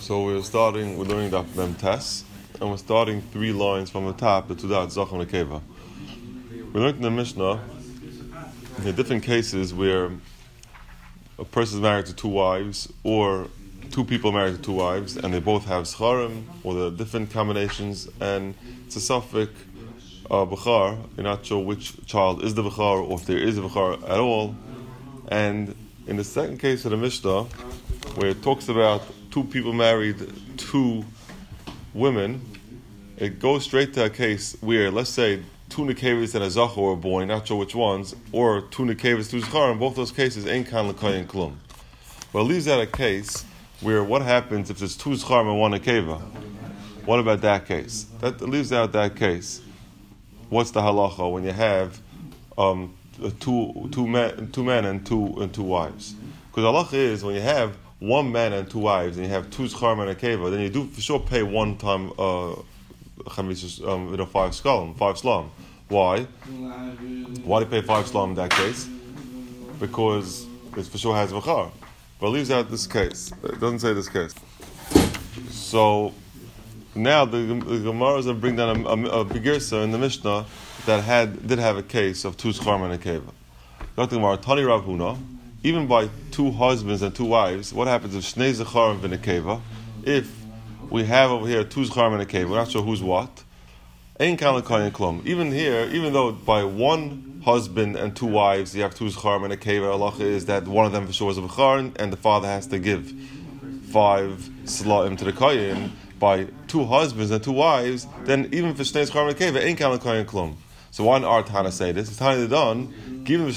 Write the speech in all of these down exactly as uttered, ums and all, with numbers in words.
So we're starting, we're doing the Mem Tes, and we're starting three lines from the top, the Tudat Zachem Nekeva. We learned in the Mishnah, in the different cases where a person is married to two wives, or two people married to two wives, and they both have Scharim, or the different combinations, and it's a suffix, uh, Bechar, you're not sure which child is the Bechar, or if there is a Bechar at all. And in the second case of the Mishnah, where it talks about two people married to women, it goes straight to a case where, let's say, two Nekevas and a Zachor were born, not sure which ones, or two Nekevas, two Zachar, in both those cases, ain't kan l'koyin klum. But it leaves out a case where what happens if there's two Zachar and one Nekeva? What about that case? That leaves out that case. What's the halacha when you have um, two two men, two men and two and two wives? Because halacha is when you have one man and two wives, and you have two zcharim and a keva, then you do for sure pay one time, uh, um, you know, five skalm, five slam. Why? Why do you pay five slam in that case? Because it for sure has v'char. But it leaves out this case. It doesn't say this case. So now the, the Gemara is going to bring down a, a, a begirsa in the Mishnah that had did have a case of two zcharim and a keva. Doctor Gemara, Tani Rav Huna, even by two husbands and two wives, what happens if Shnei Zecharim v'Nekeva? If we have over here two Zecharim and a Keva, we're not sure who's what. Ein kan l'koyin klum. Even here, even though by one husband and two wives you have two Zecharim and a Keva, halacha is that one of them for sure is a Bechar, and the father has to give five Selaim to the Koyin. By two husbands and two wives, then even for Shnei Zecharim and a Keva, ein kan l'koyin klum. So why did our Tana say this? It's Tana done. Since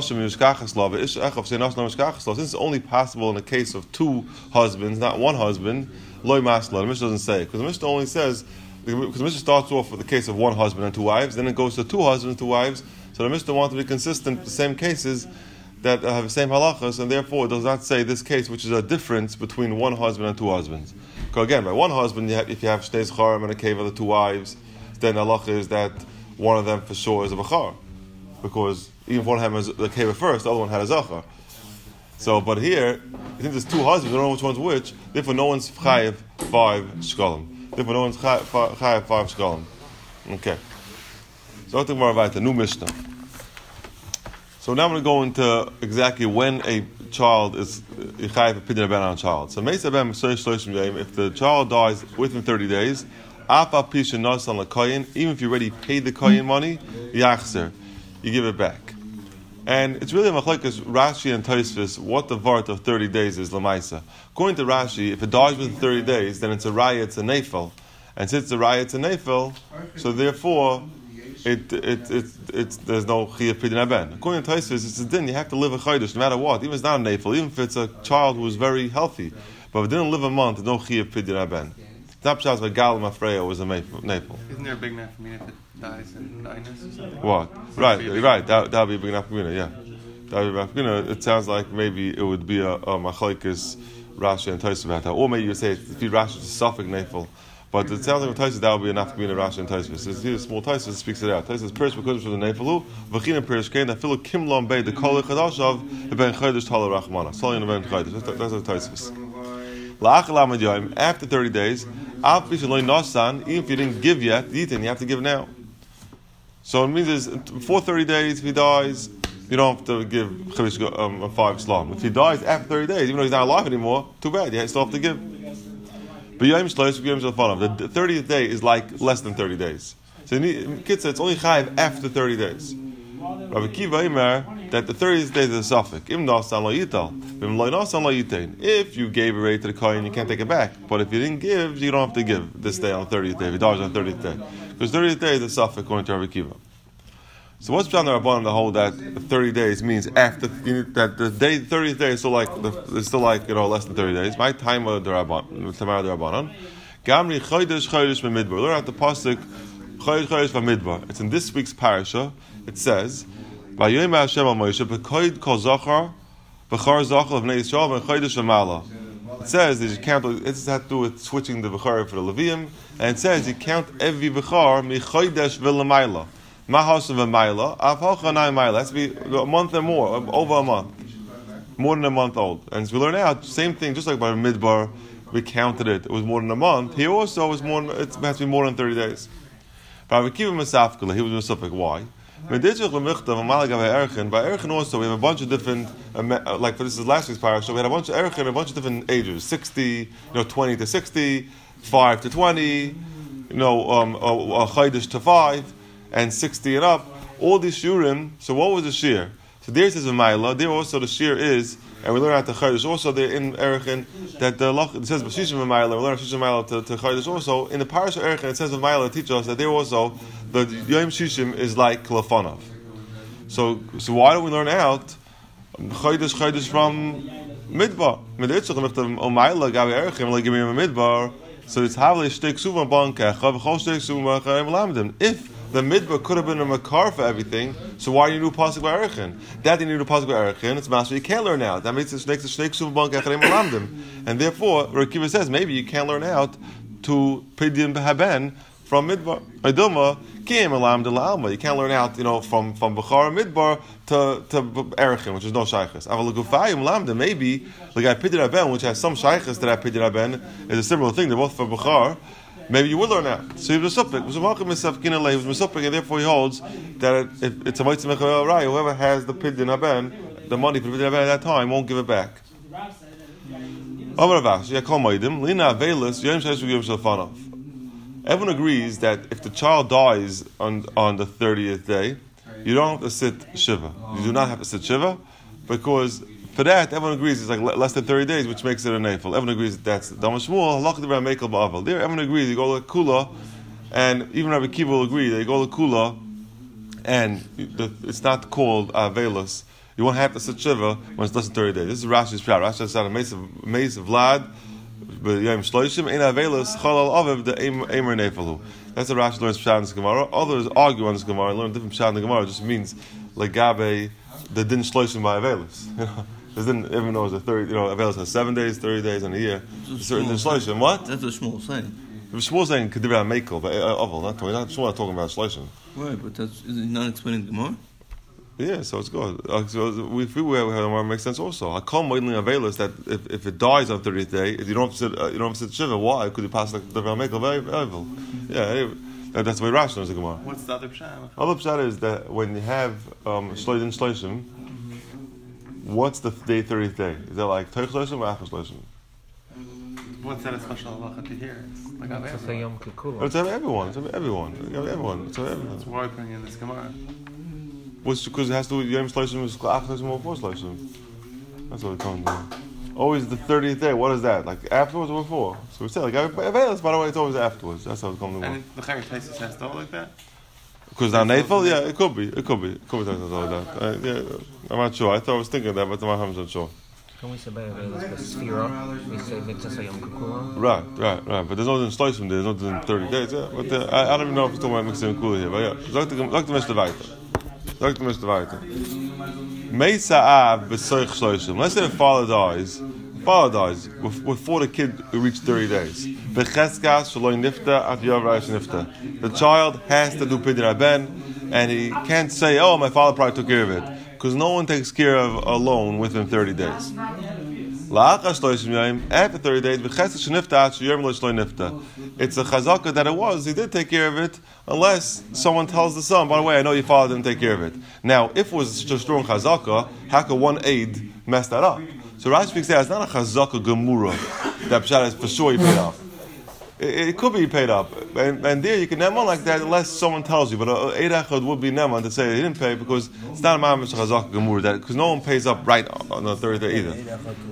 it's only possible in the case of two husbands, not one husband, loy masla. The Mishnah doesn't say it. Because the Mishnah only says, because the Mishnah starts off with the case of one husband and two wives, then it goes to two husbands and two wives. So the Mishnah wants to be consistent with the same cases that have the same halachas, and therefore it does not say this case, which is a difference between one husband and two husbands. Because again, by one husband, you have, if you have shnei zcharim and a keva, the two wives, then the halacha is that one of them for sure is a bechar. Because even if one of them has the keva first, the other one had a zachar. So, but here, since there's two husbands, we don't know which one's which. Therefore, no one's chayiv five shkalim. Therefore, no one's chayiv five shkalim. Okay. So, I'll take more about the new Mishnah. So now I'm going to go into exactly when a child is chayiv a pidyon ben on a child. So, if the child dies within thirty days, even if you already paid the koyin money, yachzer, you give it back. And it's really a machlekes Rashi and Tosfos what the vart of thirty days is lamaisa. According to Rashi, if it dies within thirty days, then it's a raya, it's a nefel, and since it's a raya, it's a nefel, so therefore it it it it's there's no chiyuv pidyon ben. According to Tosfos, it's a din. You have to live a chaydush no matter what, even if it's not a nefel, even if it's a child who is very healthy, but if it didn't live a month, there's no chiyuv pidyon ben. It's not pshas like Gal Mafreya was a nefel. Isn't there a big enough if it dies in nines or something? What? Right, right. That that would be a big nafkamina, yeah. That would be nafkamina. It sounds like maybe it would be a, a machlekes Rashi and Tosfos about that, or maybe you would say if you Rashi is suffix nefel. But it sounds like with Tosfos that would be a nafkamina Rashi and Tosfos. It's here a small Tosfos speaks it out. Tosfos pirish because of the nefelu v'china pirish kein that filu kim lom bei the kol chadashav ben chodesh tala rachmana. Solin ben chodesh. That's that's what Tosfos. After thirty days, even if you didn't give yet, you have to give now. So it means is before thirty days, if he dies, you don't have to give um, a five slam. If he dies after thirty days, even though he's not alive anymore, too bad, you still have to give. But the thirtieth day is like less than thirty days. So kids, it's only chayiv after thirty days. Rabbi Kiva Imer that the thirtieth day is a suffix. If you gave a rate to the kohen, you can't take it back. But if you didn't give, you don't have to give this day on the thirtieth day. If he dies on the thirtieth day, because thirtieth day is a suffix according to Rabbi Kiva. So what's Pshat Rabbanan the whole that thirty days means after that the day thirtieth day is still like it's still like you know less than thirty days. My time of the Rabbanan, Tamar the Rabbanan. Gamri chodesh chodesh b'midbar. Learn out the pasuk chodesh chodesh b'midbar. It's in this week's parasha. It says, "Vayomer Hashem al Moshe b'koid kol zachar b'char zachar of Bnei Yisrael v'chodesh v'mala." It says that you count. It has to do with switching the b'char for the Levium, and it says you count every b'char michodesh v'lamayla. Mahas v'mayla avhachanai mayla. Has to be a month and more, over a month, more than a month old. And as we learn out, same thing, just like by Midbar, we counted it, it was more than a month. Here also, it, was more than, it has to be more than thirty days. But we keep him Masafkala, he was Masafik. Why? By Erchin also, we have a bunch of different, uh, like for this is last week's parasha, so we had a bunch of Erchin, a bunch of different ages, sixty, you know, twenty to sixty, five to twenty, you know, um, a Chaydish to five, and sixty and up. All these shurim. So what was the shear? So there says a Maila. There also the shear is, and we learn out the Chaydish also there in Erchin that the it says B'shishim Maila. We learn Shishim Maila to, to Chaydish also in the parasha Erchin. It says a Maila teaches us that there also the Yom Shishim is like Kalafanov. So so why do we learn out Chaydish Chaydish from Midbar? Midbar. So it's Havli Shtek Suva Banka Chav Shtek Suva Lamdim. If the midbar could have been a makar for everything, so why do you do pasuk by Erchin? That you need to pasuk by Erchin, it's master you can't learn out. That means it's next to Shneik Suv Bank Echarem Lamdim. And therefore, Rakiva says maybe you can't learn out to Pidyon Behaben from midbar. Iduma Kim Alam de Alma. You can't learn out, you know, from from Bukhara midbar to to Erchin, which is no shaykhs. Aval Gufayim Lamdim, maybe the guy Pidyon Haben, which has some shaykhs to that Pidyon Haben, is a similar thing. They're both for Bukhara. Maybe you will learn out. So he was a supik. He was a supik, and therefore he holds that it, if it's a mitzvah mechavaraya, whoever has the pidyon haben, the money for the pidyon haben at that time, won't give it back. Everyone agrees that if the child dies on on the thirtieth day, you don't have to sit shiva. You do not have to sit shiva because for that, everyone agrees it's like less than thirty days, which makes it a nafel. Everyone agrees that that's Dama Shmuel, halakha d'Rab Mekel ba'aval. There, everyone agrees you go to Kula, and even Rabbi Kiva will agree that you go to Kula, and the, it's not called Avelus. You won't have to sit Shiva when it's less than thirty days. This is Rashi's pshat. Rashi said a mace of mace of Vlad, but Yom Shloishim, ein Avelus Chalal Aviv the Eimer Nefelu. That's a Rashi learns pshat in this Gemara. Others argue on this Gemara, learn different pshat in the Gemara. It just means legabe the din Shloishim by Avelus. You know. Because then, even though it's a thirty, you know, Avelus has seven days, thirty days in a year. It's certain Shloshim. What? That's what Shmuel saying. Shmuel saying Kedivra Mekel, but Aval, not Shmuel not talking about Shloshim. Right, but that's is he not explaining the Gemara? Yeah, so it's good. Uh, so we feel we have the Gemara makes sense also. I call Moedling Avelus that if, if it dies on thirtieth day, if you don't have to sit, uh, you don't have to sit Shiva. Why? Could you pass like Kedivra Mekel? Very Aval. Yeah. Anyway, that's the way Rashi knows the Gemara. What's the other pshat? Other pshat is that when you have um, Shlodim Shloshim. What's the day thirtieth day? Is that like Teich Shloshim or Achar Shloshim? What's that a special halacha to hear? It's like I've It's a Yom Kippur. It's everyone. It's everyone. It's everyone. It's everyone. That's why I'm putting in this Gemara. Which because it has to do with Yom Shloshim is Achar Shloshim or before Shloshim. That's what we're talking about. Always the thirtieth day. What is that? Like afterwards or before? So we say like Avelis. By the way, it's always afterwards. That's how it's coming to work. And the Chayyim Taisus has to hold like that. Because now Nafel, yeah, it could be, it could be, it could be like that. Uh, yeah, I'm not sure. I thought I was thinking that, but I'm not one hundred percent sure. Can we say by Avelis the Sphira? We say Mitzvah Yom Kippur. Right, right, right. But there's no in Shloshim there. There's no in thirty days. Yeah, but uh, I, I don't even know if it's talking about mixing and cooler here. But yeah, Zok the Mishnah Vayta. Zok the Mishnah Vayta. Meisa'av b'soich Shloshim. Let's say the father dies. Father dies before the kid reached thirty days. The child has to do pidyon haben, and he can't say, "Oh, my father probably took care of it," because no one takes care of a loan within thirty days. After thirty days, it's a chazaka that it was he did take care of it, unless someone tells the son, "By the way, I know your father didn't take care of it." Now, if it was such a strong chazaka, how could one aid mess that up? So Rashi says it's not a chazaka gemura that pshat is for sure he paid up. It, it could be paid up, and, and there you can neman like that unless someone tells you. But a eid echad would be neman to say he didn't pay because it's not a mamish chazaka gemura that because no one pays up right on the third day either.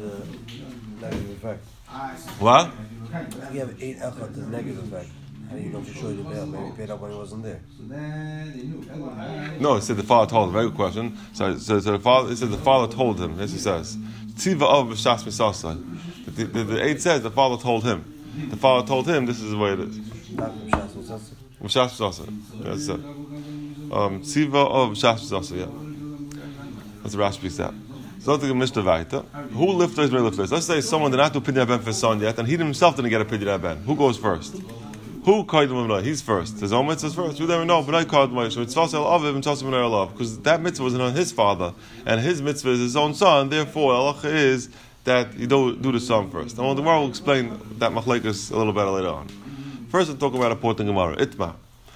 What? You have eight echad to the negative effect. How do you know for sure you paid up? Maybe he paid up when he wasn't there. No, it said the father told him. Very good question. So, so, so the father, it said the father told him. Yes, he says. Tziva of b'shas misasa. The, the, the aid says the father told him. The father told him this is the way it is. Not from Shas Misasa. B'shas misasa. That's it. Um, Tziva of b'shas misasa. Yeah. That's the Rashi speaks that. So let's take a Mishnah Vayta. Who lifters may lifters? Let's say someone did not do pidyon haben for his son yet, and he himself didn't get a pidyon haben. Who goes first? Who kaidem? He's first. His own mitzvah is first. We never know. But I called my mitzvah aviv and mitzvah love because that mitzvah wasn't on his father, and his mitzvah is his own son. Therefore, halacha is that you do do the sum first. And well, the Gemara will explain that machlekes a little better later on. First, we'll talk about a important Gemara. Itma.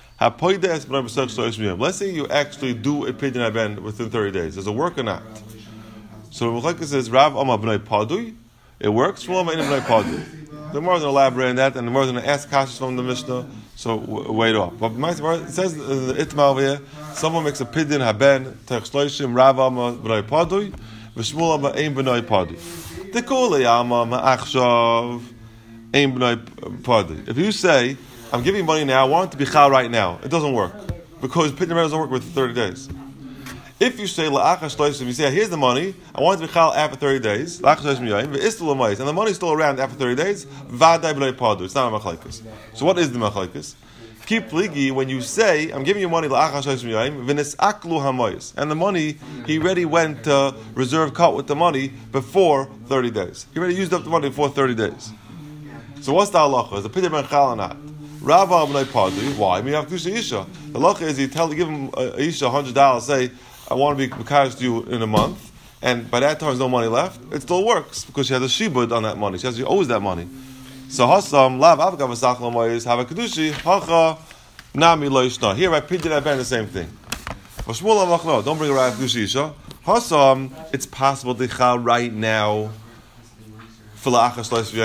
Let's say you actually do a pidyon haben within thirty days. Does it work or not? So the machlekes says Rav Amar b'nai Padui. It works. Shmuel Amar b'nai Padui. The Gemara is going to elaborate on that, and the Gemara is going to ask kashas from the Mishnah. So w- wait off. But it says in the Itma over here, someone makes a pidyon haben teich shloishim Rav Amar b'nai Padui, v'Shmuel Amar ein b'nai Padui. The Kolei Amar ma'achshav ein b'nai Padui. If you say, I'm giving you money now, I want it to be chal right now, it doesn't work. Because pidyon haben doesn't work with thirty days. If you say la'achas shloishim, you say, here's the money, I want it to be chal after thirty days, la'achas shloishim yoyim, v'istul l'mayis, and the money's still around after thirty days, v'adai b'nai Padui. It's not a machlekes. So what is the machlekes? Keep pligi when you say, I'm giving you money la'achas shloishim yoyim, v'nis aklu hamayis, and the money, he already went to reserve cut with the money before thirty days. He already used up the money before thirty days. So what's the halacha? Is the pidyon ben chal or not? Rava b'nai Padui. Why? I mean, you have kedusha isha. The halacha is you tell, you give him a isha hundred dollars. Say, I want to be mekadosh to you in a month, and by that time there's no money left. It still works because she has a shibud on that money. She has she owes that money. So hasam lav avgav asach lamayis have a kedushi hacha nami lo yishna. Here I pidyon haben the same thing. But Shmuel amach no, don't bring a raya kedusha isha. Hasam, it's possible to chal right now. Why? Because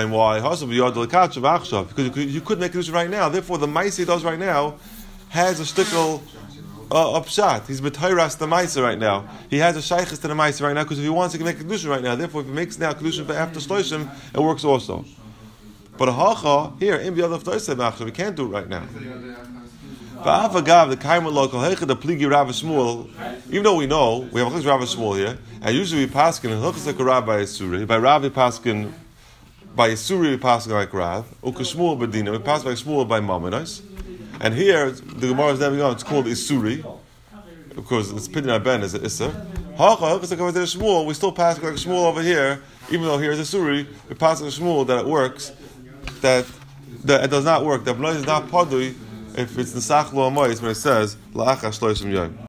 you could make kedusha right now. Therefore, the ma'aseh he does right now has a shtickle uh, upshot. He's b'tayras the ma'aseh right now. He has a shaykhis to the ma'aseh right now because if he wants, he can make kedusha right now. Therefore, if he makes now kedusha for after shloshim, it works also. But a hacha here in the other ftoiseh we can't do it right now. Va'avagav the kaimah local hecha the pligi Rav Shmuel. Even though we know we have a Rav Shmuel here, and usually we paskin and hechas like a Rav by Yisuri. By Rav we paskin by Yisuri we paskin like Rav. Ukashmuel b'dina we pass by Shmuel by Maminos. And here the Gemara is never on. It's called Isuri because it's pidyon haben is Isser. Hacha hechas like a Shmuel. We still pass like Shmuel over here, even though here is Isuri. We pass like Shmuel that it works. That that it does not work. That b'nai is not padui. If it's the Sach Lo Amois, when it says, La'achas Shloishim Yom.